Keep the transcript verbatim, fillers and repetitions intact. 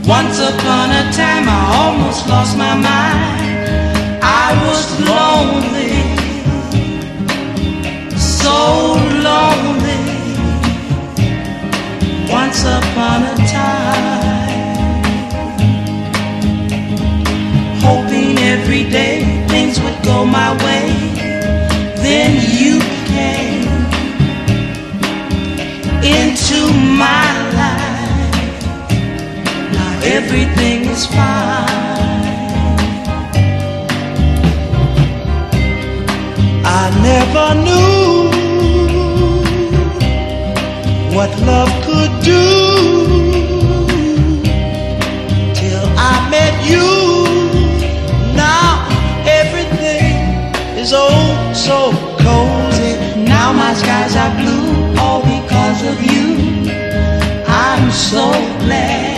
Once upon a time I almost lost my mind. I was lonely, so lonely. Once upon a time, hoping every day things would go my way. Then you came into my life. Now everything is fine. I never knew what love could do till I met you. Now everything is oh so cozy. Now my skies are blue, all because of you. I'm so glad